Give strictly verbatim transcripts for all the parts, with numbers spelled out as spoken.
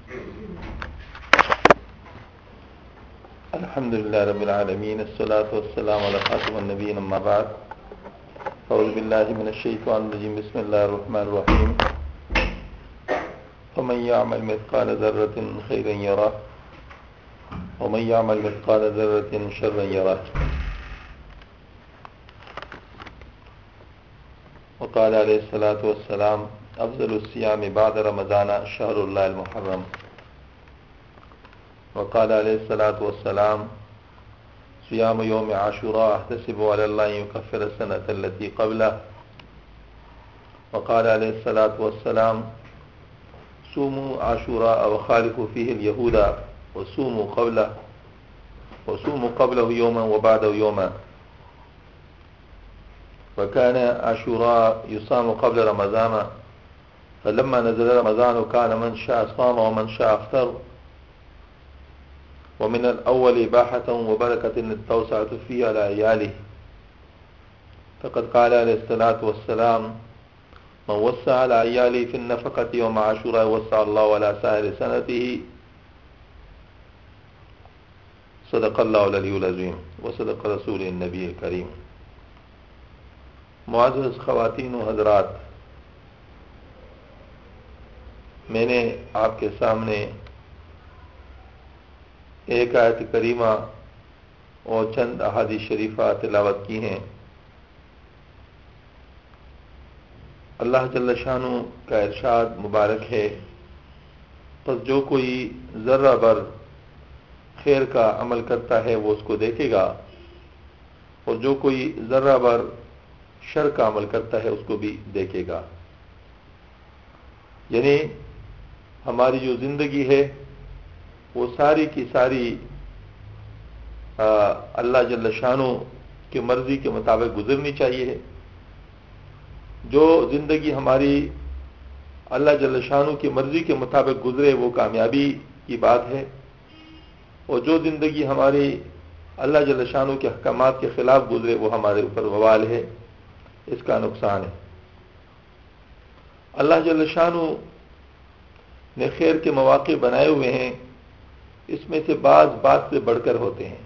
الحمد لله رب العالمين، الصلاة والسلام على خاتم النبيين، أما بعد. أعوذ بالله من الشيطان الرجيم، بسم الله الرحمن الرحيم. فمن يعمل مثقال ذرة خيرا يره ومن يعمل مثقال ذرة شرا يره. وقال عليه الصلاة والسلام: أفضل الصيام بعد رمضان شهر الله المحرم. وقال عليه الصلاة والسلام: صيام يوم عاشوراء أحتسب على الله أن يكفر السنة التي قبله. وقال عليه الصلاة والسلام: صوموا عاشوراء وخالفوا فيه اليهود وصوموا قبله وصوموا قبله يوما وبعده يوما. وكان عاشوراء يصام قبل رمضان، فلما نزل رمضان كان من شاء صام ومن شاء افطر. ومن الأول إباحة وبركة التوسعة فيه على عياله، فقد قال عليه الصلاة والسلام: من وسع على عياله في النفقة يوم عاشوراء وسع الله على سائر سنته. صدق الله العلی العظیم وصدق رسول النبی الکریم. معزز خواتین و حضرات، میں نے آپ کے سامنے ایک آیت کریمہ اور چند احادیث شریفہ تلاوت کی ہیں. اللہ جل شانہ کا ارشاد مبارک ہے: پس جو کوئی ذرہ بر خیر کا عمل کرتا ہے وہ اس کو دیکھے گا، اور جو کوئی ذرہ بر شر کا عمل کرتا ہے اس کو بھی دیکھے گا. یعنی ہماری جو زندگی ہے وہ ساری کی ساری اللہ جل شانہ کی مرضی کے مطابق گزرنی چاہیے. جو زندگی ہماری اللہ جل شانہ کی مرضی کے مطابق گزرے وہ کامیابی کی بات ہے، اور جو زندگی ہماری اللہ جل شانہ کے احکامات کے خلاف گزرے وہ ہمارے اوپر وبال ہے، اس کا نقصان ہے. اللہ جل شانہ نے خیر کے مواقع بنائے ہوئے ہیں، اس میں سے بعض بات سے بڑھ کر ہوتے ہیں.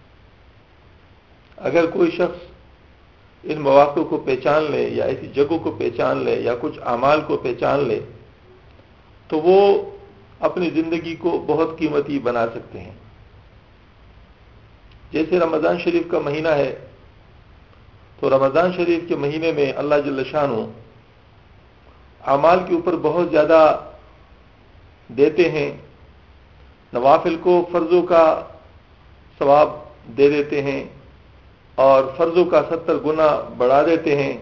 اگر کوئی شخص ان مواقع کو پہچان لے یا ایسی جگہوں کو پہچان لے یا کچھ اعمال کو پہچان لے تو وہ اپنی زندگی کو بہت قیمتی بنا سکتے ہیں. جیسے رمضان شریف کا مہینہ ہے، تو رمضان شریف کے مہینے میں اللہ جل شانہ اعمال کے اوپر بہت زیادہ دیتے ہیں. نوافل کو فرضوں کا ثواب دے دیتے ہیں اور فرضوں کا ستر گنا بڑھا دیتے ہیں.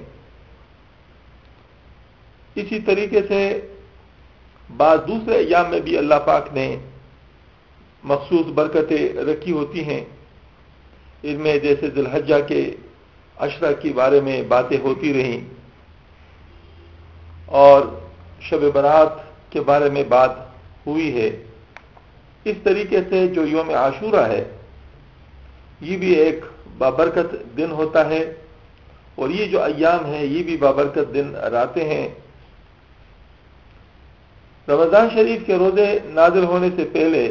اسی طریقے سے بعض دوسرے ایام میں بھی اللہ پاک نے مخصوص برکتیں رکھی ہوتی ہیں. ان میں جیسے ذی الحجہ کے عشرہ کے بارے میں باتیں ہوتی رہیں اور شب برات کے بارے میں بات ہوئی ہے. اس طریقے سے جو یوم عاشورہ ہے یہ بھی ایک بابرکت دن ہوتا ہے، اور یہ جو ایام ہیں یہ بھی بابرکت دن راتیں ہیں. رمضان شریف کے روزے نازل ہونے سے پہلے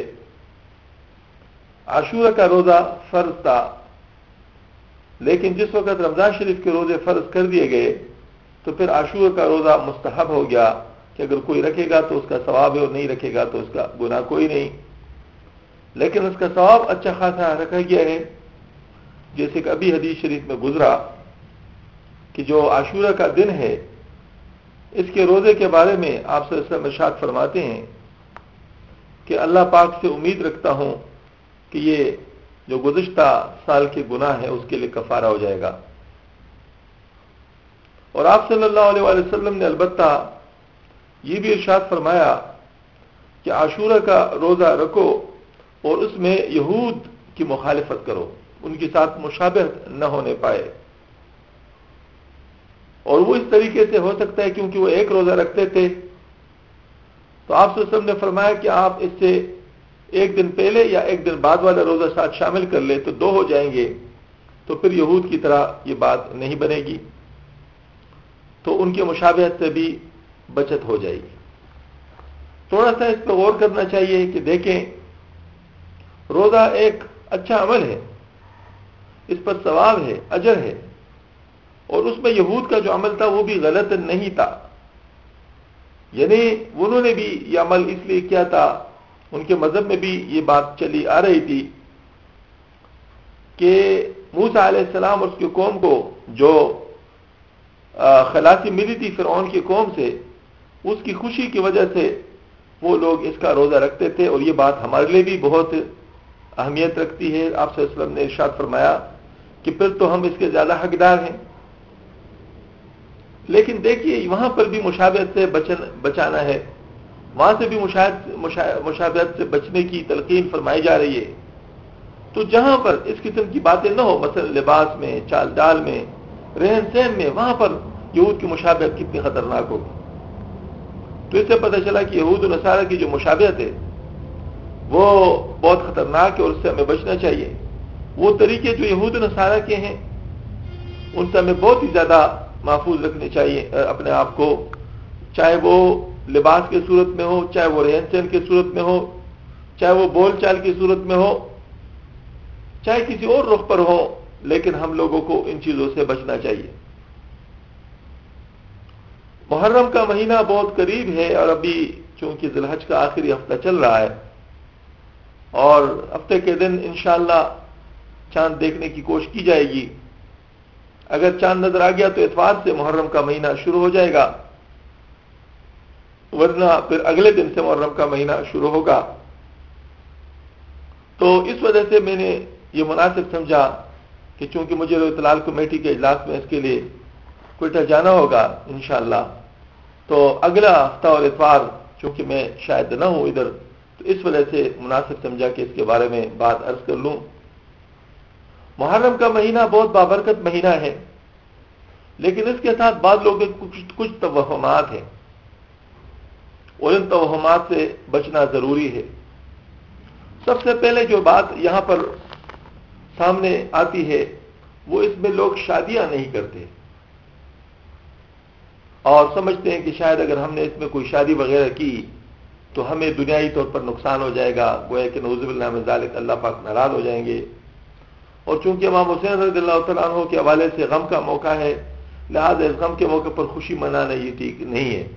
عاشورہ کا روزہ فرض تھا، لیکن جس وقت رمضان شریف کے روزے فرض کر دیے گئے تو پھر عاشورہ کا روزہ مستحب ہو گیا کہ اگر کوئی رکھے گا تو اس کا ثواب ہے اور نہیں رکھے گا تو اس کا گناہ کوئی نہیں. لیکن اس کا ثواب اچھا خاصا رکھا گیا ہے. جیسے کہ ابھی حدیث شریف میں گزرا کہ جو عاشورہ کا دن ہے اس کے روزے کے بارے میں آپ صلی اللہ علیہ وسلم ارشاد فرماتے ہیں کہ اللہ پاک سے امید رکھتا ہوں کہ یہ جو گزشتہ سال کے گناہ ہے اس کے لیے کفارہ ہو جائے گا. اور آپ صلی اللہ علیہ وآلہ وسلم نے البتہ یہ بھی ارشاد فرمایا کہ عاشورہ کا روزہ رکھو اور اس میں یہود کی مخالفت کرو، ان کے ساتھ مشابہت نہ ہونے پائے. اور وہ اس طریقے سے ہو سکتا ہے کیونکہ وہ ایک روزہ رکھتے تھے، تو آپ صلی اللہ علیہ وسلم نے فرمایا کہ آپ اس سے ایک دن پہلے یا ایک دن بعد والا روزہ ساتھ شامل کر لے تو دو ہو جائیں گے، تو پھر یہود کی طرح یہ بات نہیں بنے گی، تو ان کے مشابہت سے بھی بچت ہو جائے گی. تھوڑا سا اس پہ غور کرنا چاہیے کہ دیکھیں روزہ ایک اچھا عمل ہے، اس پر ثواب ہے، اجر ہے، اور اس میں یہود کا جو عمل تھا وہ بھی غلط نہیں تھا، یعنی انہوں نے بھی یہ عمل اس لیے کیا تھا، ان کے مذہب میں بھی یہ بات چلی آ رہی تھی کہ موسیٰ علیہ السلام اور اس کی قوم کو جو خلاصی ملی تھی فرعون کی قوم سے، اس کی خوشی کی وجہ سے وہ لوگ اس کا روزہ رکھتے تھے، اور یہ بات ہمارے لیے بھی بہت اہمیت رکھتی ہے۔ آپ صلی اللہ علیہ وسلم نے ارشاد فرمایا کہ پھر تو ہم اس کے زیادہ حقدار ہیں۔ لیکن دیکھیے وہاں پر بھی مشابہت سے بچن بچانا ہے، وہاں سے بھی مشابہت سے بچنے کی تلقین فرمائی جا رہی ہے، تو جہاں پر اس قسم کی باتیں نہ ہو، مثلا لباس میں، چال ڈال میں، رہن سہن میں، وہاں پر یہود کی مشابہت کتنی خطرناک ہوگی۔ تو اس سے پتہ چلا کہ یہود و نصارہ کی جو مشابہت ہے وہ بہت خطرناک ہے، اور اس سے ہمیں بچنا چاہیے۔ وہ طریقے جو یہود و نصارہ کے ہیں ان سے ہمیں بہت ہی زیادہ محفوظ رکھنے چاہیے اپنے آپ کو، چاہے وہ لباس کی صورت میں ہو، چاہے وہ رہن سہن کی صورت میں ہو، چاہے وہ بول چال کی صورت میں ہو، چاہے کسی اور رخ پر ہو، لیکن ہم لوگوں کو ان چیزوں سے بچنا چاہیے۔ محرم کا مہینہ بہت قریب ہے، اور ابھی چونکہ ذی الحج کا آخری ہفتہ چل رہا ہے، اور ہفتے کے دن انشاءاللہ چاند دیکھنے کی کوشش کی جائے گی۔ اگر چاند نظر آ گیا تو اتوار سے محرم کا مہینہ شروع ہو جائے گا، ورنہ پھر اگلے دن سے محرم کا مہینہ شروع ہوگا۔ تو اس وجہ سے میں نے یہ مناسب سمجھا کہ چونکہ مجھے اطلاع کمیٹی کے اجلاس میں اس کے لیے کوئٹہ جانا ہوگا انشاءاللہ، تو اگلا ہفتہ اور اتوار چونکہ میں شاید نہ ہوں ادھر، تو اس وجہ سے مناسب سمجھا کہ اس کے بارے میں بات عرض کر لوں۔ محرم کا مہینہ بہت بابرکت مہینہ ہے، لیکن اس کے ساتھ بعض لوگوں کے کچھ کچھ توہمات ہیں، اور ان توہمات سے بچنا ضروری ہے۔ سب سے پہلے جو بات یہاں پر سامنے آتی ہے وہ اس میں لوگ شادیاں نہیں کرتے، اور سمجھتے ہیں کہ شاید اگر ہم نے اس میں کوئی شادی وغیرہ کی تو ہمیں دنیائی طور پر نقصان ہو جائے گا، گویا کہ نعوذ باللہ من ذالک اللہ پاک ناراض ہو جائیں گے، اور چونکہ امام حسین رضی اللہ تعالیٰ عنہ کے حوالے سے غم کا موقع ہے، لہذا اس غم کے موقع پر خوشی منانا یہ ٹھیک نہیں ہے۔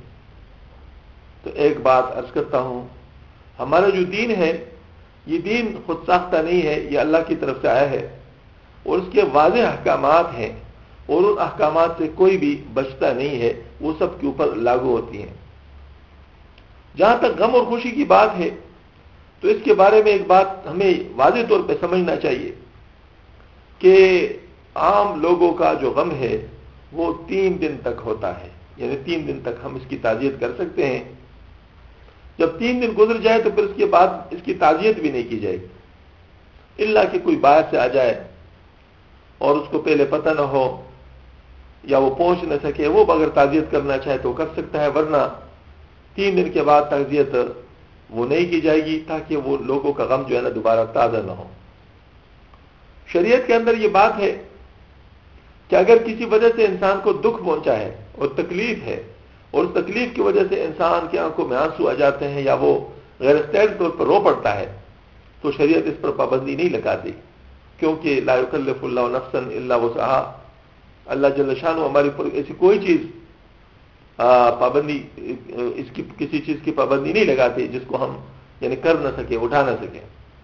تو ایک بات عرض کرتا ہوں، ہمارا جو دین ہے یہ دین خود ساختہ نہیں ہے، یہ اللہ کی طرف سے آیا ہے، اور اس کے واضح احکامات ہیں، اور ان احکامات سے کوئی بھی بچتا نہیں ہے، وہ سب کے اوپر لاگو ہوتی ہیں۔ جہاں تک غم اور خوشی کی بات ہے تو اس کے بارے میں ایک بات ہمیں واضح طور پہ سمجھنا چاہیے کہ عام لوگوں کا جو غم ہے وہ تین دن تک ہوتا ہے، یعنی تین دن تک ہم اس کی تعزیت کر سکتے ہیں۔ جب تین دن گزر جائے تو پھر اس کے بعد اس کی تعزیت بھی نہیں کی جائے گی، الا کہ کوئی باہر سے آ جائے اور اس کو پہلے پتہ نہ ہو یا وہ پہنچ نہ سکے، وہ اگر تعزیت کرنا چاہے تو کر سکتا ہے، ورنہ تین دن کے بعد تعزیت وہ نہیں کی جائے گی، تاکہ وہ لوگوں کا غم جو ہے نا دوبارہ تازہ نہ ہو۔ شریعت کے اندر یہ بات ہے کہ اگر کسی وجہ سے انسان کو دکھ پہنچا ہے اور تکلیف ہے، اور اس تکلیف کی وجہ سے انسان کی آنکھوں میں آنسو آ جاتے ہیں یا وہ غیر اختیاری طور پر رو پڑتا ہے، تو شریعت اس پر پابندی نہیں لگاتی، کیونکہ لا یکلف اللہ نفسا الا وسعها، اللہ جل شانہ ہماری پر ایسی کوئی چیز پابندی اس کی کسی چیز کی پابندی نہیں لگاتی جس کو ہم یعنی کر نہ سکیں، اٹھا نہ سکیں،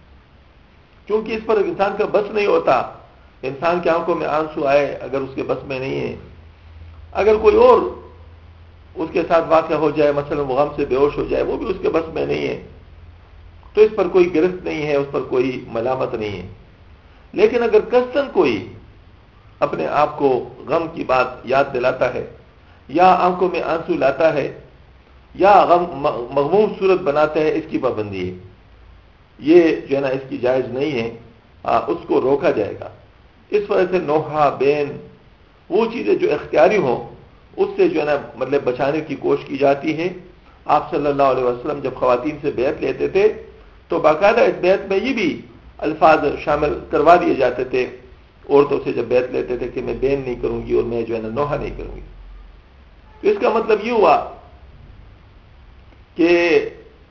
کیونکہ اس پر انسان کا بس نہیں ہوتا۔ انسان کی آنکھوں میں آنسو آئے اگر اس کے بس میں نہیں ہے، اگر کوئی اور اس کے ساتھ واقع ہو جائے، مثلا وہ غم سے بے ہوش ہو جائے، وہ بھی اس کے بس میں نہیں ہے، تو اس پر کوئی گرفت نہیں ہے، اس پر کوئی ملامت نہیں ہے۔ لیکن اگر قصداً کوئی اپنے آپ کو غم کی بات یاد دلاتا ہے یا آنکھوں میں آنسو لاتا ہے یا غم مغموم صورت بناتا ہے، اس کی پابندی ہے، یہ جو ہے نا اس کی جائز نہیں ہے، اس کو روکا جائے گا۔ اس وجہ سے نوحہ بین وہ چیزیں جو اختیاری ہوں اس سے جو ہے نا مطلب بچانے کی کوشش کی جاتی ہے۔ آپ صلی اللہ علیہ وسلم جب خواتین سے بیعت لیتے تھے تو باقاعدہ اس بیعت میں یہ بھی الفاظ شامل کروا دیے جاتے تھے، عورتوں سے جب بیعت لیتے تھے کہ میں بین نہیں کروں گی اور میں جو ہے نا نوحہ نہیں کروں گی۔ تو اس کا مطلب یہ ہوا کہ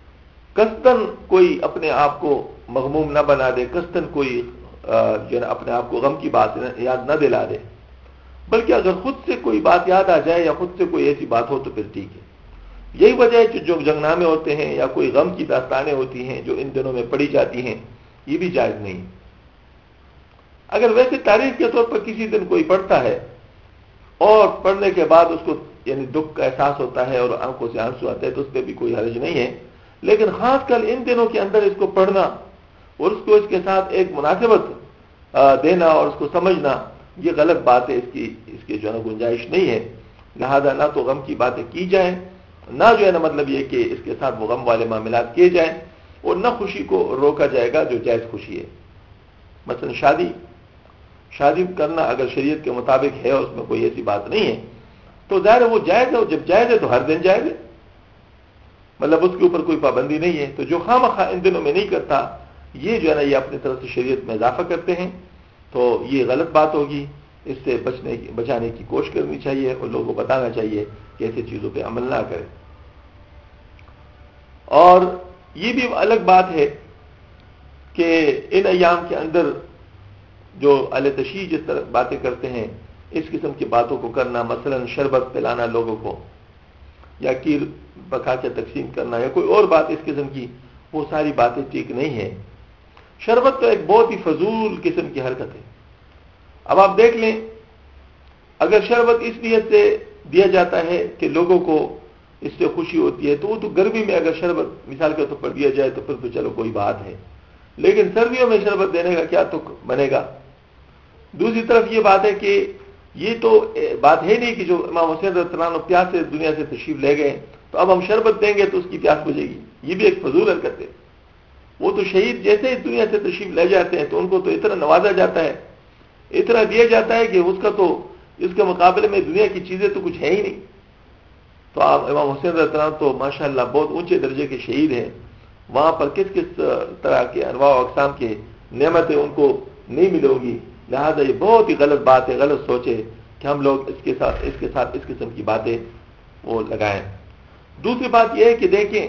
قصدن کوئی اپنے آپ کو مغموم نہ بنا دے، قصدن کوئی جو ہے اپنے آپ کو غم کی بات یاد نہ دلا دے، بلکہ اگر خود سے کوئی بات یاد آ جائے یا خود سے کوئی ایسی بات ہو تو پھر ٹھیک ہے۔ یہی وجہ ہے کہ جو جنگ نامے ہوتے ہیں یا کوئی غم کی داستانیں ہوتی ہیں جو ان دنوں میں پڑھی جاتی ہیں، یہ بھی جائز نہیں۔ اگر ویسے تاریخ کے طور پر کسی دن کوئی پڑھتا ہے اور پڑھنے کے بعد اس کو یعنی دکھ کا احساس ہوتا ہے اور آنکھوں سے آنسو آتے ہیں تو اس پہ بھی کوئی حرج نہیں ہے، لیکن خاص کر ان دنوں کے اندر اس کو پڑھنا اور اس کو اس کے ساتھ ایک مناسبت دینا اور اس کو سمجھنا، یہ غلط بات ہے، اس کی اس کی جو ہے نا گنجائش نہیں ہے۔ لہذا نہ تو غم کی باتیں کی جائیں، نہ جو ہے نا مطلب یہ کہ اس کے ساتھ وہ غم والے معاملات کیے جائیں، اور نہ خوشی کو روکا جائے گا جو جائز خوشی ہے۔ مثلا شادی شادی کرنا اگر شریعت کے مطابق ہے اور اس میں کوئی ایسی بات نہیں ہے تو ظاہر ہے وہ جائز ہے، اور جب جائز ہے تو ہر دن جائز ہے، مطلب اس کے اوپر کوئی پابندی نہیں ہے۔ تو جو خواہ مخواہ ان دنوں میں نہیں کرتا، یہ جو ہے نا یہ اپنی طرف سے شریعت میں اضافہ کرتے ہیں، تو یہ غلط بات ہوگی۔ اس سے بچنے کی بچانے کی کوشش کرنی چاہیے اور لوگوں کو بتانا چاہیے کہ ایسی چیزوں پہ عمل نہ کریں۔ اور یہ بھی الگ بات ہے کہ ان ایام کے اندر جو اہل تشیع جس طرح باتیں کرتے ہیں، اس قسم کی باتوں کو کرنا، مثلا شربت پلانا لوگوں کو، یا کیر پکا کے تقسیم کرنا، یا کوئی اور بات اس قسم کی، وہ ساری باتیں ٹھیک نہیں ہیں۔ شربت تو ایک بہت ہی فضول قسم کی حرکت ہے۔ اب آپ دیکھ لیں، اگر شربت اس نیت سے دیا جاتا ہے کہ لوگوں کو اس سے خوشی ہوتی ہے تو وہ تو گرمی میں اگر شربت مثال کے طور پر دیا جائے تو پھر تو چلو کوئی بات ہے، لیکن سردیوں میں شربت دینے کا کیا تک بنے گا؟ دوسری طرف یہ بات ہے کہ یہ تو بات ہے نہیں کہ جو امام حسین رضی اللہ عنہ پیاس سے دنیا سے تشریف لے گئے تو اب ہم شربت دیں گے تو اس کی پیاس بجھے گی، یہ بھی ایک فضول حرکت ہے۔ وہ تو شہید جیسے ہی دنیا سے تشریف لے جاتے ہیں تو ان کو تو اتنا نوازا جاتا ہے، اتنا دیا جاتا ہے کہ اس کا تو اس کے مقابلے میں دنیا کی چیزیں تو کچھ ہے ہی نہیں۔ تو آپ امام حسین رضی اللہ عنہ تو ماشاءاللہ بہت اونچے درجے کے شہید ہیں، وہاں پر کس کس طرح کے انواع و اقسام کے نعمتیں ان کو نہیں ملیں گی۔ لہذا یہ بہت ہی غلط بات ہے، غلط سوچ ہے کہ ہم لوگ اس کے ساتھ اس کے ساتھ اس قسم کی باتیں وہ لگائیں۔ دوسری بات یہ ہے کہ دیکھیں،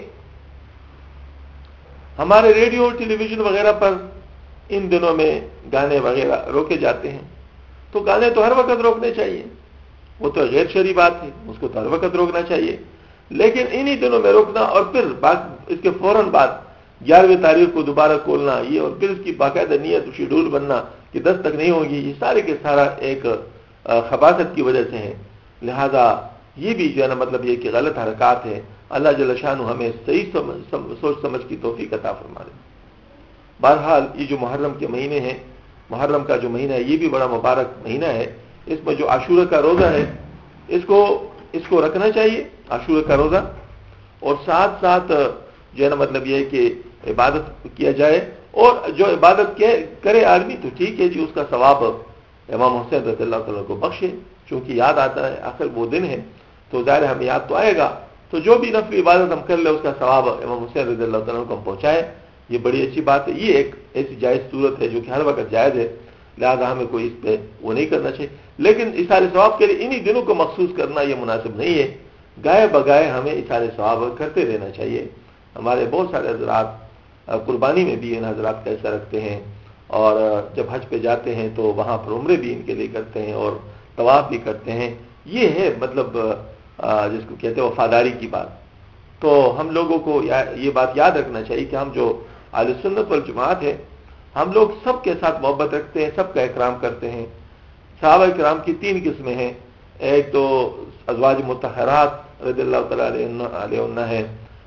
ہمارے ریڈیو اور ٹیلی ویژن وغیرہ پر ان دنوں میں گانے وغیرہ روکے جاتے ہیں، تو گانے تو ہر وقت روکنے چاہیے، وہ تو غیر شرعی بات ہے، اس کو تو ہر وقت روکنا چاہیے، لیکن انہی دنوں میں روکنا اور پھر اس کے فوراً بعد گیارہویں تاریخ کو دوبارہ کھولنا، یہ اور پھر اس کی باقاعدہ نیت شیڈول بننا کہ دس تک نہیں ہوگی، یہ سارے کے سارا ایک خباثت کی وجہ سے ہے۔ لہذا یہ بھی جو ہے نا مطلب یہ کہ غلط حرکات ہے۔ اللہ جل شانہ ہمیں صحیح سوچ سمجھ کی توفیق عطا فرما دے۔ بہرحال یہ جو محرم کے مہینے ہیں، محرم کا جو مہینہ ہے یہ بھی بڑا مبارک مہینہ ہے، اس میں جو عاشورہ کا روزہ ہے اس کو اس کو رکھنا چاہیے، عاشورہ کا روزہ، اور ساتھ ساتھ جو ہے نا مطلب یہ ہے کہ عبادت کیا جائے، اور جو عبادت کرے آدمی تو ٹھیک ہے جی، اس کا ثواب امام حسین رضی اللہ تعالیٰ کو بخشے، چونکہ یاد آتا ہے آخر وہ دن ہے تو ظاہر ہمیں یاد تو آئے گا، تو جو بھی نفل عبادت ہم کر لیں اس کا ثواب امام حسین رضی اللہ تعالیٰ کو ہم پہنچائے، یہ بڑی اچھی بات ہے۔ یہ ایک ایسی جائز صورت ہے جو کہ ہر وقت جائز ہے، لہذا ہمیں کوئی اس پہ وہ نہیں کرنا چاہیے، لیکن اثار ثواب کے لیے انہی دنوں کو مخصوص کرنا یہ مناسب نہیں ہے۔ گائے بگائے ہمیں اثار ثواب کرتے رہنا چاہیے۔ ہمارے بہت سارے حضرات قربانی میں بھی ان حضرات کا حصہ رکھتے ہیں، اور جب حج پہ جاتے ہیں تو وہاں پر عمرے بھی ان کے لیے کرتے ہیں اور طواف بھی کرتے ہیں۔ یہ ہے مطلب جس کو کہتے ہیں وفاداری کی بات۔ تو ہم لوگوں کو یہ بات یاد رکھنا چاہیے کہ ہم جو اہل سنت والجماعت ہے، ہم لوگ سب کے ساتھ محبت رکھتے ہیں، سب کا اکرام کرتے ہیں۔ صحابہ کرام کی تین قسمیں ہیں، ایک تو ازواج مطہرات رضی اللہ تعالیٰ علیہ ہے،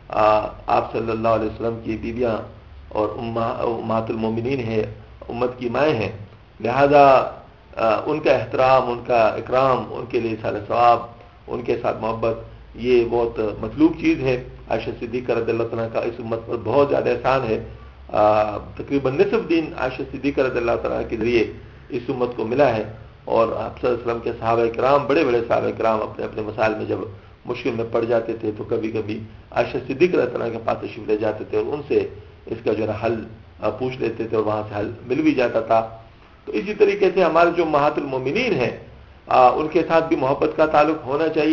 آپ صلی اللہ علیہ وسلم کی بیویاں اور امہات المومنین ہیں، امت کی مائیں ہیں، لہذا ان کا احترام، ان کا اکرام، ان کے لیے سارے ثواب، ان کے ساتھ محبت، یہ بہت مطلوب چیز ہے۔ عائشہ صدیقہ رضی اللہ تعالیٰ کا اس امت پر بہت زیادہ احسان ہے، تقریباً نصف دین عائشہ صدیقہ رضی اللہ تعالیٰ کے ذریعے اس امت کو ملا ہے، اور آپ صلی اللہ علیہ وسلم کے صحابہ کرام، بڑے بڑے صحابہ کرام اپنے اپنے مسائل میں جب مشکل میں پڑ جاتے تھے تو کبھی کبھی عائشہ صدیقہ رضی اللہ عنہا کے پاس تشریف لے جاتے تھے اور ان سے اس کا جو ہے حل پوچھ لیتے تھے اور وہاں سے حل مل بھی جاتا تھا۔ تو اسی طریقے سے ہمارے جو امہات المومنین ہیں ان کے ساتھ بھی محبت کا تعلق ہونا چاہیے۔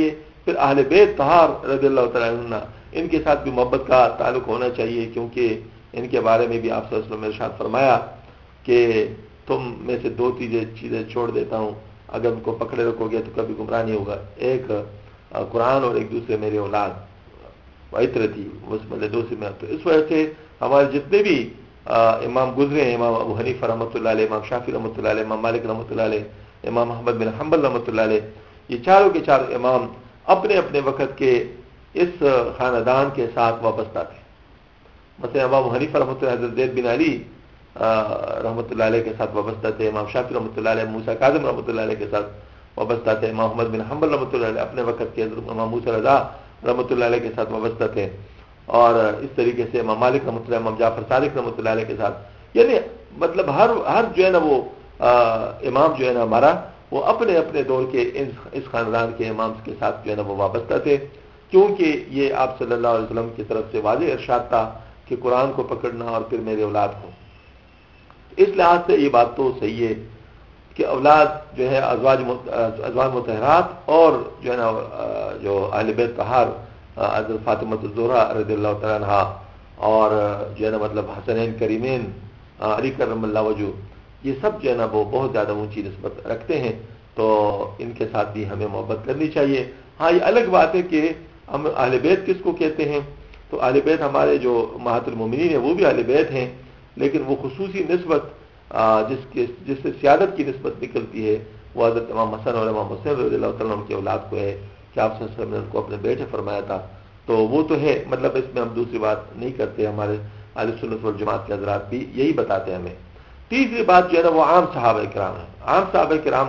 پھر اہل بیت طہار رضی اللہ تعالیٰ عنہ ان کے ساتھ بھی محبت کا تعلق ہونا چاہیے، کیونکہ ان کے بارے میں بھی آپ صلی اللہ علیہ وسلم نے ارشاد فرمایا کہ تم میں سے دو چیزیں چیزیں چھوڑ دیتا ہوں، اگر ان کو پکڑے رکھو گے تو کبھی گمراہ نہیں ہوگا، ایک قرآن اور ایک دوسرے میرے اولاد عطرتی، اس مطلب دوسری میں. تو اس وجہ سے ہمارے جتنے بھی امام گزرے ہیں، امام ابو حنیفہ رحمۃ اللہ علیہ، امام شافعی رحمۃ اللہ علیہ، امام مالک رحمۃ اللہ علیہ، امام احمد بن حنبل رحمۃ اللہ علیہ، یہ چاروں کے چار امام اپنے اپنے وقت کے اس خاندان کے ساتھ وابستہ تھے. مثلا امام ابو حنیفہ رحمۃ اللہ حضرت زید بن علی رحمۃ اللہ علیہ کے ساتھ وابستہ تھے، امام شافعی رحمۃ اللہ علیہ موسیٰ کاظم رحمۃ اللہ علیہ کے ساتھ وابستہ تھے، امام احمد بن حنبل رحمۃ اللہ علیہ اپنے وقت کے حضرت امام موسیٰ رضا رحمۃ اللہ علیہ کے ساتھ وابستہ تھے، اور اس طریقے سے امام مالک رحمۃ اللہ، امام جعفر صادق رحمۃ اللہ علیہ کے ساتھ. یعنی مطلب ہر ہر جو ہے نا وہ امام جو ہے نا ہمارا وہ اپنے اپنے دور کے اس خاندان کے امام کے ساتھ جو ہے نا وہ وابستہ تھے، کیونکہ یہ آپ صلی اللہ علیہ وسلم کی طرف سے واضح ارشاد تھا کہ قرآن کو پکڑنا اور پھر میرے اولاد کو. اس لحاظ سے یہ بات تو صحیح ہے کہ اولاد جو ہے ازواج ازواج مطہرات اور جو ہے نا جو اہل بیت طہار حضرت فاطمہ الزہرا رضی اللہ تعالیٰ عنہا اور جو ہے نا مطلب حسنین کریمین علی کرم اللہ وجہ، یہ سب جو ہے نا وہ بہت زیادہ اونچی نسبت رکھتے ہیں، تو ان کے ساتھ بھی ہمیں محبت کرنی چاہیے. ہاں یہ الگ بات ہے کہ ہم اہل بیت کس کو کہتے ہیں، تو اہل بیت ہمارے جو امہات المومنین ہیں وہ بھی اہل بیت ہیں، لیکن وہ خصوصی نسبت جس کے جس سے سیادت کی نسبت نکلتی ہے وہ حضرت امام حسن اور امام حسین رضی اللہ تعالیٰ عنہ کی اولاد کو ہے کہ آپ صلی اللہ علیہ وسلم نے ان کو اپنے بیٹے فرمایا تھا. تو وہ تو ہے، مطلب اس میں ہم دوسری بات نہیں کرتے، ہمارے اہل سنت والجماعت کے حضرات بھی یہی بتاتے ہیں ہمیں. تیسری بات جو ہے نا وہ عام صحابہ کرام ہے. عام صحابہ کرام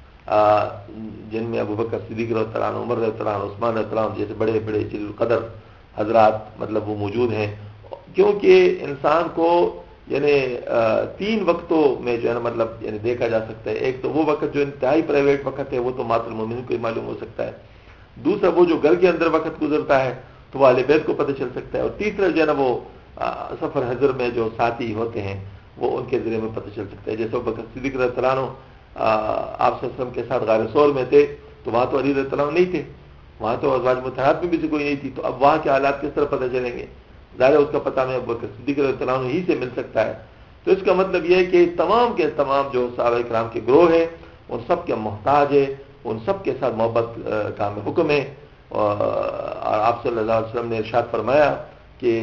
جن میں ابو بکر صدیق رضی اللہ عنہ، عمر رضی اللہ عنہ، عثمان رضی اللہ عنہ جیسے بڑے بڑے جلیل القدر حضرات مطلب وہ موجود ہیں، کیونکہ انسان کو یعنی تین وقتوں میں جو ہے نا مطلب یعنی دیکھا جا سکتا ہے. ایک تو وہ وقت جو انتہائی پرائیویٹ وقت ہے، وہ تو مات المومنین کو ہی معلوم ہو سکتا ہے. دوسرا وہ جو گھر کے اندر وقت گزرتا ہے تو وہ اہل بیت کو پتہ چل سکتا ہے. اور تیسرا جو ہے نا وہ سفر حضر میں جو ساتھی ہوتے ہیں وہ ان کے ذریعے میں پتہ چل سکتا ہے. جیسے ابو بکر صدیق رضی اللہ عنہ آپ صلی اللہ علیہ وسلم کے ساتھ غار ثور میں تھے، تو وہاں تو علی رضی اللہ عنہ نہیں تھے، وہاں تو ازواج مطہرات میں بھی سے کوئی نہیں تھی، تو اب وہاں کے حالات کس طرح پتہ چلیں گے؟ ظاہر اس کا پتہ ہمیں ابو بکر صدیق رضی اللہ عنہ ہی سے مل سکتا ہے. تو اس کا مطلب یہ ہے کہ تمام کے تمام جو صحابہ کرام کے گروہ ہیں ان سب کے محتاج ہے، ان سب کے ساتھ محبت کا ہمیں حکم ہے. اور آپ صلی اللہ علیہ وسلم نے ارشاد فرمایا کہ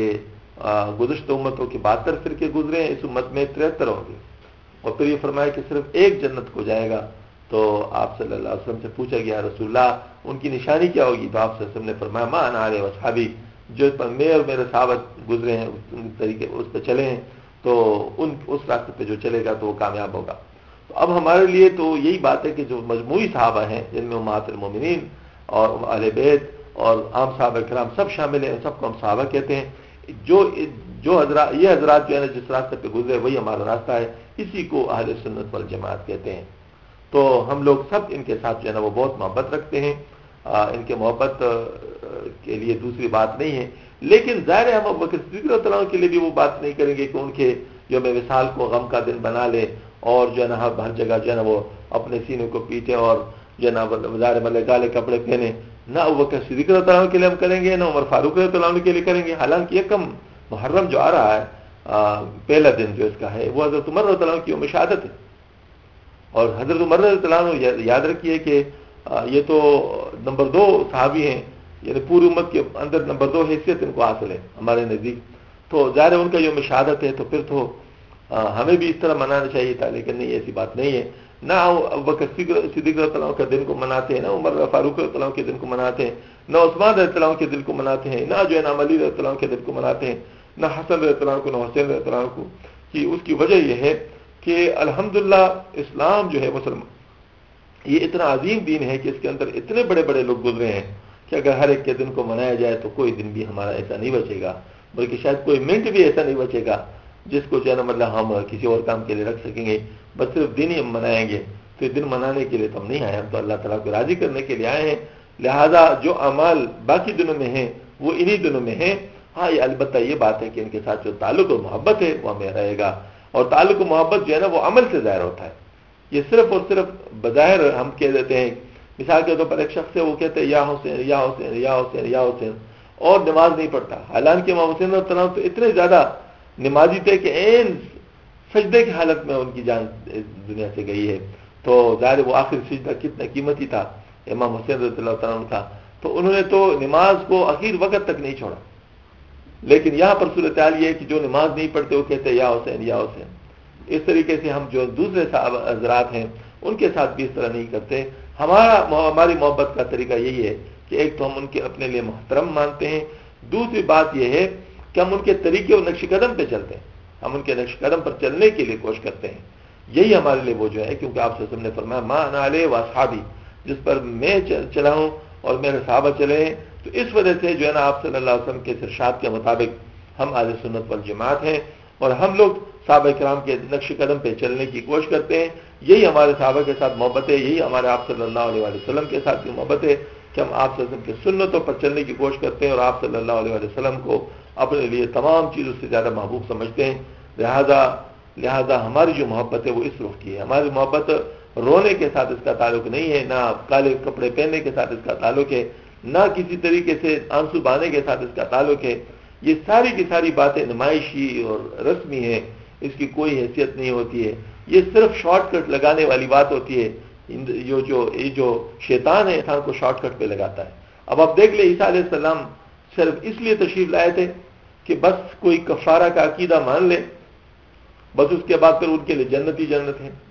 گزشتہ امتوں کے بہتر فرقے گزرے ہیں، اس امت میں تریہتر ہوں گے. اور پھر یہ فرمایا کہ صرف ایک جنت کو جائے گا. تو آپ صلی اللہ علیہ وسلم سے پوچھا گیا رسول اللہ ان کی نشانی کیا ہوگی؟ تو آپ صلی اللہ علیہ وسلم نے فرمایا ما انا علیہ واصحابی، جو پر میں اور میرے صحابت گزرے ہیں اس طریقے اس پہ چلے ہیں، تو ان اس راستے پہ جو چلے گا تو وہ کامیاب ہوگا. تو اب ہمارے لیے تو یہی بات ہے کہ جو مجموعی صحابہ ہیں جن میں امہات المومنین اور اہل بیت اور عام صحابہ کرام سب شامل ہیں، سب کو ہم صحابہ کہتے ہیں. جو جو حضرات یہ حضرات جو ہے نا جس راستے پہ گزرے وہی ہمارا راستہ ہے، اسی کو اہل سنت والجماعت کہتے ہیں. تو ہم لوگ سب ان کے ساتھ جو ہے نا وہ بہت محبت رکھتے ہیں. ان کے محبت کے لیے دوسری بات نہیں ہے، لیکن ظاہر ہے ہم ابو بکر صدیق رضی اللہ عنہ کے لیے بھی وہ بات نہیں کریں گے کہ ان کے یوم وصال کو غم کا دن بنا لے اور جو ہے نا ہر جگہ جو ہے نا وہ اپنے سینے کو پیٹے اور جو ہے نا ظاہر ملے گالے کپڑے پہنے. نہ ابو بکر صدیق رضی اللہ عنہ کے لیے ہم کریں گے، نہ عمر فاروق رضی اللہ عنہ کے لیے کریں گے. حالانکہ یہ کم محرم جو آ رہا ہے پہلا دن جو اس کا ہے وہ حضرت عمر رضی اللہ عنہ کی یوم شہادت ہے. اور حضرت عمر رضی اللہ عنہ یاد رکھیے کہ یہ تو نمبر دو صحابی ہیں، یعنی پوری امت کے اندر نمبر دو حیثیت ان کو حاصل ہے ہمارے نزدیک. تو ظاہر ان کا یوم شہادت ہے، تو پھر تو ہمیں بھی اس طرح منانا چاہیے تھا، لیکن نہیں، ایسی بات نہیں ہے. نہ ابو بکر صدیق رضی اللہ عنہ کا دن کو مناتے ہیں، نہ عمر فاروق رضی اللہ عنہ کے دن کو مناتے ہیں، نہ عثمان رضی اللہ عنہ کے دن کو مناتے ہیں، نہ جو ہے نا علی رضی اللہ عنہ کے دن کو مناتے ہیں، نہ حسن رضی اللہ عنہ کو، نہ حسین رضی اللہ عنہ کو. کہ اس کی وجہ یہ ہے کہ الحمدللہ اسلام جو ہے مسلمان یہ اتنا عظیم دین ہے کہ اس کے اندر اتنے بڑے بڑے لوگ گزرے ہیں کہ اگر ہر ایک کے دن کو منایا جائے تو کوئی دن بھی ہمارا ایسا نہیں بچے گا، بلکہ شاید کوئی منٹ بھی ایسا نہیں بچے گا جس کو جو ہے نا مطلب ہم کسی اور کام کے لیے رکھ سکیں گے. بس صرف دن ہی ہم منائیں گے. تو یہ دن منانے کے لیے تو ہم نہیں آئے، ہم تو اللہ تعالیٰ کو راضی کرنے کے لیے آئے ہیں. لہذا جو اعمال باقی دنوں میں ہیں وہ انہی دنوں میں ہیں. ہاں یہ البتہ یہ بات ہے کہ ان کے ساتھ جو تعلق و محبت ہے وہ ہمیں رہے گا. اور تعلق و محبت جو ہے نا وہ عمل سے ظاہر ہوتا ہے. یہ صرف اور صرف بظاہر ہم کہہ دیتے ہیں مثال کے طور پر ایک شخص ہے، وہ کہتے ہیں یا حسین یا حسین یا حسین یا حسین، اور نماز نہیں پڑھتا، حالانکہ امام حسین رضی اللہ عنہ تو اتنے زیادہ نمازی تھے کہ عین سجدے کی حالت میں ان کی جان دنیا سے گئی ہے. تو ظاہر وہ آخر سجدہ کتنا قیمتی تھا امام حسین رضی اللہ تعالیٰ عنہ کا، تو انہوں نے تو نماز کو آخر وقت تک نہیں چھوڑا. لیکن یہاں پر صورتحال یہ ہے کہ جو نماز نہیں پڑھتے وہ کہتے ہیں یا حسین یا حسین. اس طریقے سے ہم جو دوسرے صحابہ حضرات ہیں ان کے ساتھ بھی اس طرح نہیں کرتے. ہمارا ہماری محبت کا طریقہ یہی ہے کہ ایک تو ہم ان کے اپنے لیے محترم مانتے ہیں، دوسری بات یہ ہے کہ ہم ان کے طریقے اور نقش قدم پہ چلتے ہیں، ہم ان کے نقش قدم پر چلنے کے لیے کوشش کرتے ہیں. یہی ہمارے لیے وہ جو ہے، کیونکہ آپ سے نے فرمایا ما انا علیہ واصحابی، جس پر میں چلا ہوں اور میرے صحابہ چلے ہیں. تو اس وجہ سے جو ہے نا آپ صلی اللہ علیہ وسلم کے ارشاد کے مطابق ہم اہل سنت والجماعت ہیں، اور ہم لوگ صحابہ کرام کے نقش قدم پہ چلنے کی کوشش کرتے ہیں. یہی ہمارے صحابہ کے ساتھ محبت ہے، یہی ہمارے آپ صلی اللہ علیہ وسلم کے ساتھ کی محبت ہے کہ ہم آپ صلی اللہ علیہ وسلم کے سنتوں پر چلنے کی کوشش کرتے ہیں، اور آپ صلی اللہ علیہ وسلم کو اپنے لیے تمام چیزوں سے زیادہ محبوب سمجھتے ہیں. لہذا لہذا ہماری جو محبت ہے وہ اس رخ کی ہے. ہماری محبت رونے کے ساتھ اس کا تعلق نہیں ہے، نہ کالے کپڑے پہننے کے ساتھ اس کا تعلق ہے، نہ کسی طریقے سے آنسو بہانے کے ساتھ اس کا تعلق ہے. یہ ساری کی ساری باتیں نمائشی اور رسمی ہیں، اس کی کوئی حیثیت نہیں ہوتی ہے. یہ صرف شارٹ کٹ لگانے والی بات ہوتی ہے. جو جو یہ جو شیطان ہے انسان کو شارٹ کٹ پہ لگاتا ہے. اب آپ دیکھ لیں عیسیٰ علیہ السلام صرف اس لیے تشریف لائے تھے کہ بس کوئی کفارہ کا عقیدہ مان لے، بس اس کے بعد پھر ان کے لیے جنت ہی جنت ہے.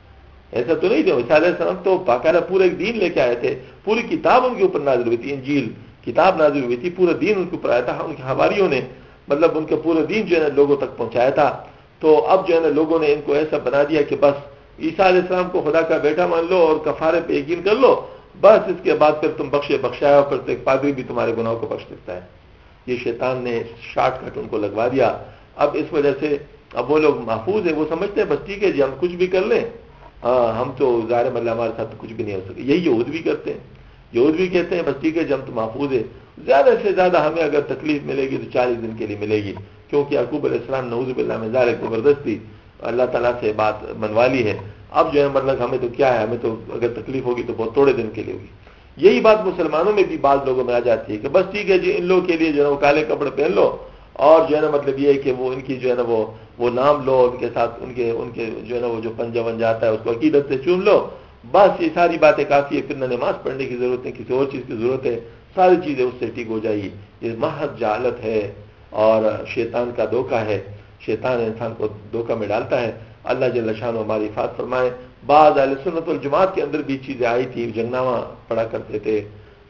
ایسا تو نہیں تھا. عیسیٰ علیہ السلام تو باقاعدہ پورے ایک دین لے کے آئے تھے، پوری کتاب ان کے اوپر نازل ہوئی تھی، انجیل کتاب نازل ہوئی تھی، پورا دین ان کے اوپر آیا تھا. ان کے حواریوں نے مطلب ان کے پورے دین جو ہے نا لوگوں تک پہنچایا تھا. تو اب جو ہے نا لوگوں نے ان کو ایسا بنا دیا کہ بس عیسیٰ علیہ السلام کو خدا کا بیٹا مان لو اور کفارے پہ یقین کر لو، بس اس کے بعد پھر تم بخشے بخشایا، اور پھر ایک پادری بھی تمہارے گناہوں کو بخش سکتا ہے. یہ شیطان نے شارٹ کٹ ان کو لگوا دیا. اب اس وجہ سے اب وہ لوگ محفوظ ہیں، وہ سمجھتے ہیں بس ٹھیک ہے جی ہم کچھ بھی کر لیں، ہاں ہم تو ظاہر مطلب ہمارے ساتھ تو کچھ بھی نہیں ہو سکے. یہی یہود بھی کرتے ہیں. یہود بھی کہتے ہیں بس ٹھیک ہے جی ہم تو محفوظ ہے، زیادہ سے زیادہ ہمیں اگر تکلیف ملے گی تو چالیس دن کے لیے ملے گی، کیونکہ یعقوب علیہ السلام نعوذ باللہ من ذالک زبردستی اللہ تعالیٰ سے بات منوا لی ہے. اب جو ہے مطلب ہمیں تو کیا ہے، ہمیں تو اگر تکلیف ہوگی تو بہت تھوڑے دن کے لیے ہوگی. یہی بات مسلمانوں میں بھی بعض لوگوں میں آ جاتی ہے کہ بس ٹھیک ہے جی ان لوگوں کے لیے جو ہے وہ کالے کپڑے پہن لو، اور جو ہے نا مطلب یہ ہے کہ وہ ان کی جو ہے نا وہ وہ نام لو، ان کے ساتھ ان کے ان کے جو ہے نا وہ جو پنجہ ون جاتا ہے اس کو عقیدت سے چون لو، بس یہ ساری باتیں کافی ہے، پھر نہ نماز پڑھنے کی ضرورت ہے، کسی اور چیز کی ضرورت ہے، ساری چیزیں اس سے ٹھیک ہو جائے گی. یہ محض جہالت ہے اور شیطان کا دھوکہ ہے. شیطان انسان کو دھوکہ میں ڈالتا ہے. اللہ جل شانہ ہماری حفاظت فرمائے. بعض اہل سنت والجماعت کے اندر بھی چیزیں آئی تھی، جنگنامہ پڑھا کرتے تھے،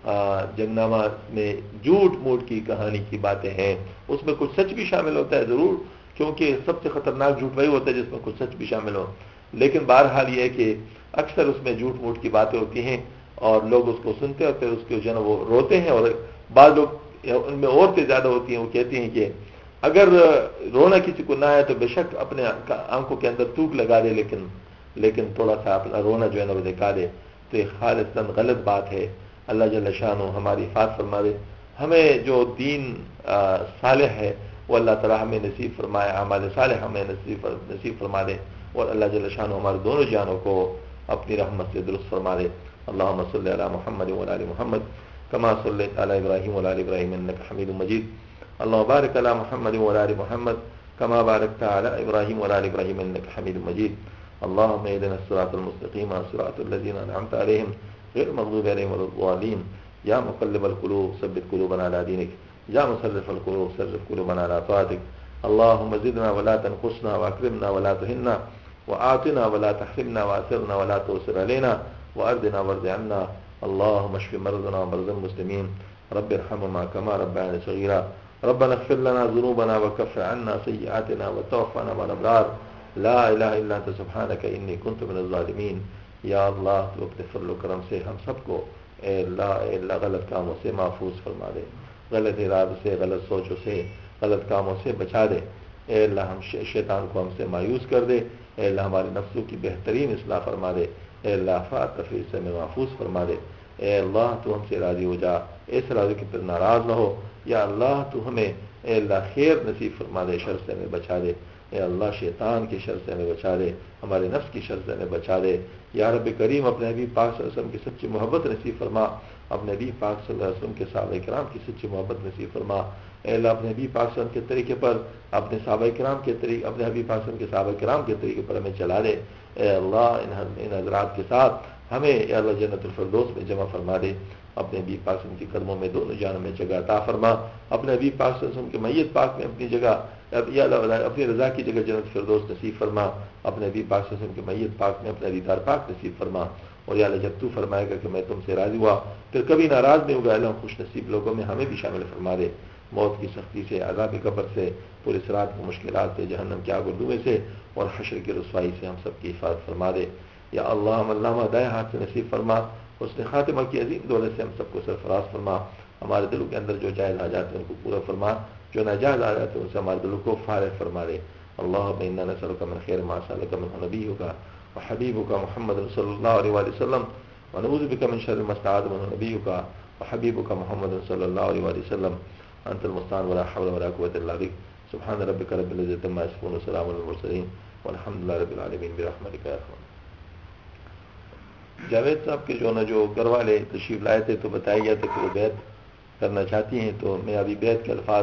جنگنامہ میں جھوٹ موٹ کی کہانی کی باتیں ہیں، اس میں کچھ سچ بھی شامل ہوتا ہے ضرور، کیونکہ سب سے خطرناک جھوٹ وہی ہوتا ہے جس میں کچھ سچ بھی شامل ہو. لیکن بہرحال یہ ہے کہ اکثر اس میں جھوٹ موٹ کی باتیں ہوتی ہیں اور لوگ اس کو سنتے ہیں اور پھر اس کے جو ہے نا وہ روتے ہیں. اور بعض لوگ ان میں عورتیں زیادہ ہوتی ہیں، وہ کہتی ہیں کہ اگر رونا کسی کو نہ آئے تو بے شک اپنے آنکھوں کے اندر تھوک لگا دے، لیکن لیکن تھوڑا سا اپنا رونا جو ہے نا وہ دکھا دے. تو یہ خالصاً غلط بات ہے. اللہ جل شانہ ہماری حفاظت فرما دے. ہمیں جو دین صالح ہے وہ اللہ تعالیٰ ہمیں نصیب فرمائے، اعمال صالح ہمیں نصیب نصیب فرما دے، اور اللہ جل شانہ ہمارے دونوں جانوں کو اپنی رحمت سے درست فرما دے. اللہم صلی علی محمد وعلی آل محمد کما صلیت علی ابراہیم وعلی آل ابراہیم انک حمید مجید. اللہم بارک علی محمد وعلی آل محمد کما بارکت علی ابراہیم وعلی آل ابراہیم انک حمید مجید. اللہم اہدنا الصراط المستقیم صراط الذین انعمت علیہم غیر المغضوب علیہم ولا الضالین. یا مقلب القلوب ثبت قلوبنا علی دینک، یا مصرف القلوب صرف قلوبنا علی طاعتک. اللہم زدنا ولا تنقصنا واکرمنا ولا تہنا وآتنا ولا تحرمنا وآثرنا ولا تؤثر علینا وأردنا وارض عنا. اللهم اشف مرضنا ومرضى المسلمين. رب ارحمهما كما ربياني صغيرا. ربنا اغفر لنا ذنوبنا وكفر عنا سيئاتنا وتوفنا مع الأبرار. لا الہ الا انت سبحانك انی كنت من الظالمین. یا اللہ تو اپنے فضل و کرم سے ہم سب کو اے اللہ اے اللہ غلط کاموں سے محفوظ فرما دے، غلط ارادوں سے، غلط سوچوں سے، غلط کاموں سے بچا دے. اے اللہ ہم شیطان کو ہم سے مایوس کر دے. اے اللہ ہمارے نفسوں کی بہترین اصلاح فرما دے. اے اللہ افراد تفریح سے ہمیں محفوظ فرما دے. اے اللہ تو ہم سے راضی ہو جا، اس راضی کے پر ناراض نہ ہو. یا اللہ تو ہمیں اے اللہ خیر نصیب فرما دے، شر سے ہمیں بچا دے، اے اللہ شیطان کی شر سے ہمیں بچا دے، ہمارے نفس کی شر سے ہمیں بچا دے، یا رب کریم اپنے حبیب پاک صلی اللہ علیہ وسلم کی سچی محبت نصیب فرما، اپنے حبیب پاک صلی اللہ علیہ وسلم کے صحابہ کرام کی سچی محبت نصیب فرما، اے اللہ اپنے حبیب پاک صلی اللہ علیہ وسلم کے طریقے پر، اپنے صحابہ کرام کے طریقے اپنے حبیب پاک صلی اللہ علیہ وسلم کے صحابہ کرام کے طریقے پر ہمیں چلا دے، اے اللہ ان ان حضرات کے ساتھ ہمیں اے اللہ جنت الفردوس میں جمع فرما دے، اپنے حبیب پاک صلی اللہ علیہ وسلم کی قدموں میں دونوں جانوں میں جگہ عطا فرما، اپنے حبیب پاک صلی اللہ علیہ وسلم کے میت پاک میں اپنی جگہ یا اللہ اپنی رضا کی جگہ جنت الفردوس نصیب فرما، اپنے حبیب پاک صلی اللہ علیہ وسلم کے میت پاک میں اپنے دیدار پاک نصیب فرما، اور یا اللہ جب تو فرمائے گا کہ میں تم سے راضی ہوا پھر کبھی ناراض نہیں ہوگا، اللہ خوش نصیب لوگوں میں ہمیں بھی شامل فرما دے، موت کی سختی سے، عذاب قبر سے، پوری صراط کی مشکلات سے، جہنم کے آگ و دھوئیں سے اور حشر کی رسوائی سے ہم سب کی حفاظت فرما دے، یا اللہ ہم علامہ دائیں ہاتھ سے نصیب فرما، اس نے خاتمہ کی عظیم دولت سے ہم سب کو سرفراز فرما، ہمارے دلوں کے اندر جو جائز حاجات ہیں ان کو پورا فرما، جو ناجائز حاجات ہیں ان سے ہمارے دلوں کو فارغ فرما دے، اللہم انا نسألک من خیر ما سألک منہ نبیک وحبیبک محمد صلی اللہ علیہ وآلہ وسلم ونعوذ بک من شر ما استعاذ منہ نبیک وحبیبک محمد صلی اللہ علیہ وآلہ وسلم انت المستعان ولا حول ولا قوة الا بک سبحان ربک رب العزة عما یصفون وسلام علی المرسلین والحمد للہ رب العالمین برحمتک یا ارحم۔ جاوید صاحب کے جو نا جو گھر والے تشریف لائے تھے تو بتایا گیا تھا کہ وہ بیعت کرنا چاہتی ہیں، تو میں ابھی بیعت کے الفاظ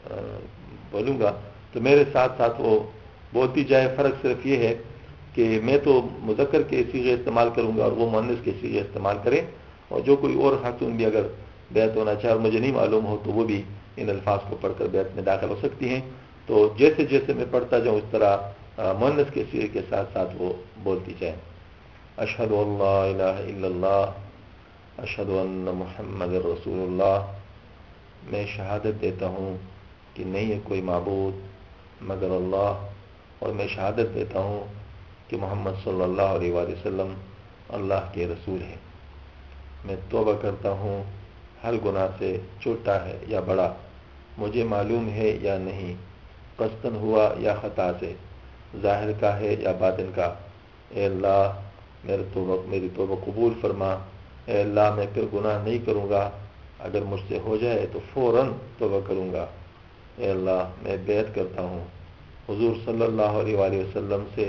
بولوں گا تو میرے ساتھ ساتھ وہ بولتی جائے، فرق صرف یہ ہے کہ میں تو مذکر کے صیغے استعمال کروں گا اور وہ مؤنث کے صیغے استعمال کریں، اور جو کوئی اور خاتون بھی اگر بیعت ہونا چاہے اور مجھے نہیں معلوم ہو تو وہ بھی ان الفاظ کو پڑھ کر بیعت میں داخل ہو سکتی ہیں، تو جیسے جیسے میں پڑھتا جاؤں اس طرح مؤنث کے صیغے کے ساتھ ساتھ وہ بولتی جائیں۔ اشہد ان لا الہ الا اللہ اشہد ان محمد رسول اللہ، میں شہادت دیتا ہوں کہ نہیں ہے کوئی معبود مگر اللہ، اور میں شہادت دیتا ہوں کہ محمد صلی اللہ علیہ وآلہ وسلم اللہ کے رسول ہیں، میں توبہ کرتا ہوں ہر گناہ سے، چھوٹا ہے یا بڑا، مجھے معلوم ہے یا نہیں، قصدن ہوا یا خطا سے، ظاہر کا ہے یا باطن کا، اے اللہ میرے توبہ میری توبہ قبول فرما، اے اللہ میں پھر گناہ نہیں کروں گا، اگر مجھ سے ہو جائے تو فوراً توبہ کروں گا، اے اللہ میں بیعت کرتا ہوں حضور صلی اللہ علیہ وآلہ وسلم سے،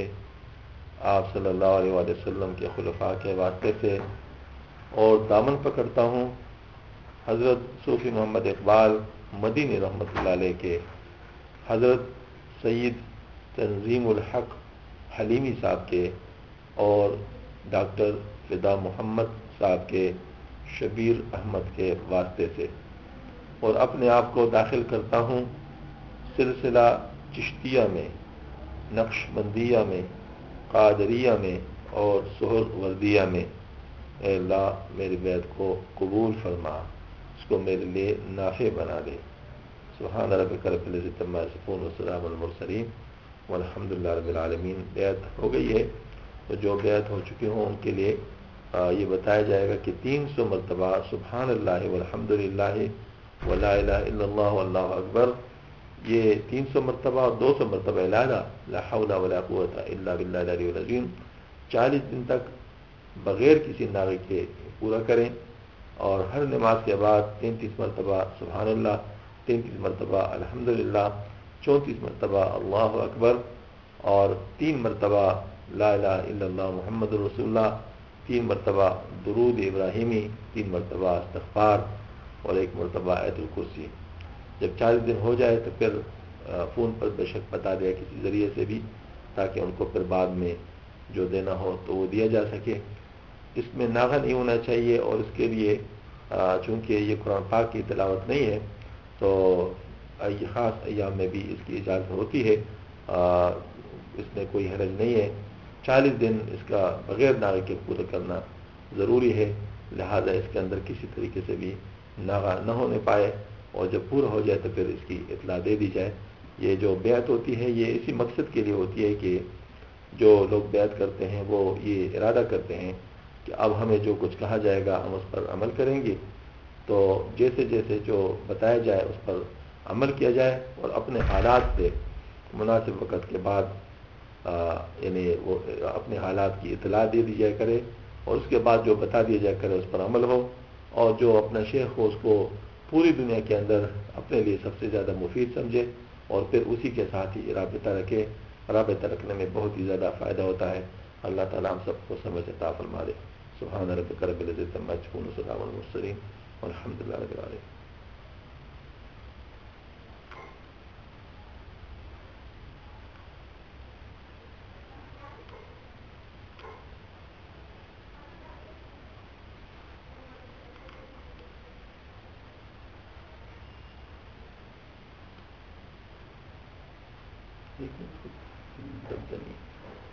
آپ صلی اللہ علیہ وآلہ وسلم کے خلفاء کے واسطے سے، اور دامن پکڑتا ہوں حضرت صوفی محمد اقبال مدینی رحمۃ اللہ علیہ کے، حضرت سید تنظیم الحق حلیمی صاحب کے، اور ڈاکٹر فدا محمد صاحب کے، شبیر احمد کے واسطے سے، اور اپنے آپ کو داخل کرتا ہوں سلسلہ چشتیہ میں، نقش بندیہ میں، قادریہ میں اور سہر وردیہ میں، اے اللہ میری بیعت کو قبول فرما، اس کو میرے لیے نافع بنا دے، سبحان ربک رب العزة عما یصفون وسلام علی المرسلین والحمد للہ رب العالمین۔ بیعت ہو گئی ہے تو جو بیعت ہو چکے ہوں ان کے لیے یہ بتایا جائے گا کہ تین سو مرتبہ سبحان اللہ والحمد للہ ولا الہ الا اللہ واللہ اکبر، یہ تین سو مرتبہ اور دو سو مرتبہ علیحدہ لا حول ولا قوت الا باللہ العلی العظیم چالیس دن تک بغیر کسی ناغے کے پورا کریں، اور ہر نماز کے بعد تینتیس مرتبہ سبحان اللہ، تینتیس مرتبہ الحمد للہ، چونتیس مرتبہ اللہ اکبر، اور تین مرتبہ لا الہ الا اللہ محمد رسول اللہ، تین مرتبہ درود ابراہیمی، تین مرتبہ استغفار، اور ایک مرتبہ آیت الکرسی۔ جب چالیس دن ہو جائے تو پھر فون پر بے شک بتا دیا کسی ذریعے سے بھی، تاکہ ان کو پھر بعد میں جو دینا ہو تو وہ دیا جا سکے۔ اس میں ناغہ نہیں ہونا چاہیے، اور اس کے لیے چونکہ یہ قرآن پاک کی تلاوت نہیں ہے تو خاص ایام میں بھی اس کی اجازت ہوتی ہے، اس میں کوئی حرج نہیں ہے۔ چالیس دن اس کا بغیر ناغے کے پورا کرنا ضروری ہے، لہذا اس کے اندر کسی طریقے سے بھی ناغہ نہ ہونے پائے، اور جب پورا ہو جائے تو پھر اس کی اطلاع دے دی جائے۔ یہ جو بیعت ہوتی ہے یہ اسی مقصد کے لیے ہوتی ہے کہ جو لوگ بیعت کرتے ہیں وہ یہ ارادہ کرتے ہیں کہ اب ہمیں جو کچھ کہا جائے گا ہم اس پر عمل کریں گے، تو جیسے جیسے جو بتایا جائے اس پر عمل کیا جائے، اور اپنے حالات سے مناسب وقت کے بعد آ, یعنی وہ اپنے حالات کی اطلاع دے دی جائے کرے، اور اس کے بعد جو بتا دیا جائے کرے اس پر عمل ہو، اور جو اپنا شیخ ہو اس کو پوری دنیا کے اندر اپنے لیے سب سے زیادہ مفید سمجھے اور پھر اسی کے ساتھ ہی رابطہ رکھے. رابطہ رکھنے میں بہت ہی زیادہ فائدہ ہوتا ہے. اللہ تعالیٰ ہم سب کو سمجھ عطا فرما دے. سبحان ربک رب العزت عما یصفون وسلام علی المرسلین والحمد للہ رب العالمین. دبدنی